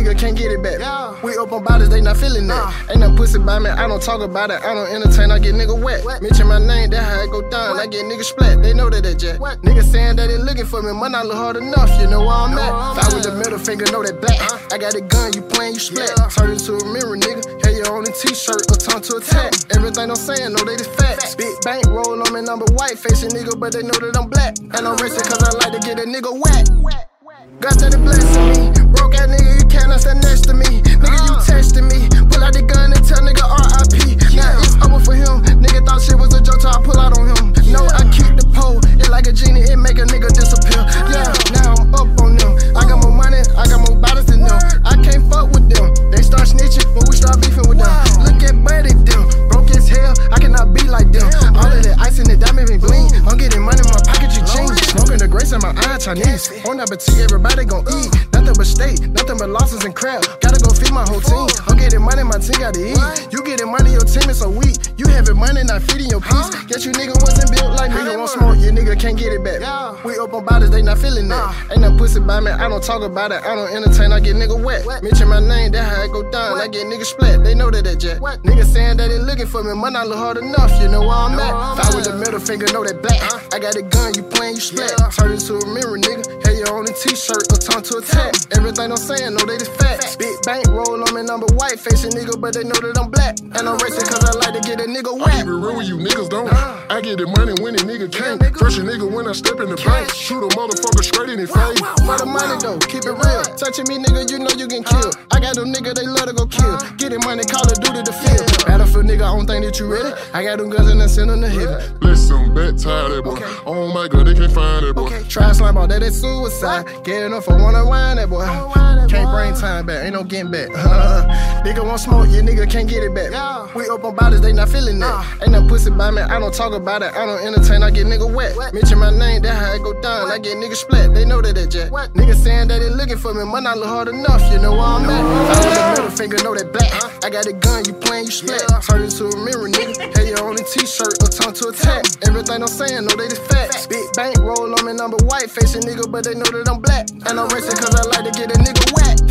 nigga can't get it back. We open bodies, they not feeling that. Ain't no pussy by me, I don't talk about it. I don't entertain, I get nigga wet. Mention my name, that how it go down. I get nigga splat, they know that jack. Niggas saying that they looking for me, might not look hard enough, you know where I'm at. Fight with the middle finger, know that black. I got a gun, you playing, you splat. Turn into a mirror, nigga. Have your own t-shirt, or tongue to attack. Everything I'm saying, know they the facts. Big bank roll on me, number white facing nigga, but they know that I'm black. And I'm racing cause I like to get a nigga whack. God started blessing me. Broke ass nigga, you cannot stand next to me. Nigga, you testing me. Pull out the gun and tell nigga R.I.P. Now it's over for him. Nigga thought shit was a joke, so I pull out on him. No, I keep the pole. It like a genie, it make a nigga disappear. Yeah, now I'm up on them. I got more money, I got more bodies than them. I can't fuck with them. They start snitching when we start beefing with them. Look at Buddy, them. Broke as hell, I cannot be like them. All of that ice in the diamond and bling. I'm getting money in my pocket, you change. Smoking the grace in my eye, Chinese. On appetite, everybody gon' eat. Nothing but steak, nothing but losses and crap. Gotta go feed my whole team. I'm getting money, my team gotta eat. You getting money, your team is so weak. You having money, not feeding your peace. Guess you nigga wasn't built like nigga won't smoke. You nigga can't get it back. We open bodies, they not feeling that. Ain't no pussy by me, I don't talk about it. I don't entertain, I get nigga wet. Mention my name, that how it go down. I get nigga splat, they know that jack. Niggas saying that they looking for me, might not look hard enough. You know where I'm at. Fight with the middle finger, know that black. I got a gun, you playing, you splat. Turn into a mirror, nigga. Have your own t-shirt, or tongue to attack. Everything I'm saying, know they the facts. Big bank roll on me, number white facing nigga, but they know that I'm black. And I'm racing cause I like to get a nigga wet. I keep it real with you niggas don't. I get the money when the nigga can't. Fresh a nigga when I step in the bank. Shoot a motherfucker straight in the face. For the money though, keep it real. Touching me nigga, you know you get killed. I got them nigga, they love to go kill. Getting money, Call of Duty to field. Battlefield nigga, I don't think that you ready. I got them guns and I send them to heaven. Bless some bet tie that boy. Oh my god, they can't find that boy. Try slime out that, that's suicide. Getting up for one to wind that boy. Can't bring time back, ain't no getting back. Nigga won't smoke, your nigga can't get it back. We open bodies, they not feeling that. Ain't no pussy by me, I don't talk about it. I don't entertain, I get nigga wet. Mention my name, that how it go down. I get nigga splat, they know that jack. Niggas saying that they looking for me, might not look hard enough. You know where I'm at. Fight with the middle finger, know that black. I got a gun, you playing, you splat. Turn into a mirror, nigga. Have your own t-shirt, or tongue to attack. Everything I'm saying, know they the facts. Big bank roll on me, number white facing nigga, but they know that I'm black. And I'm racing cause I like to get a nigga wet.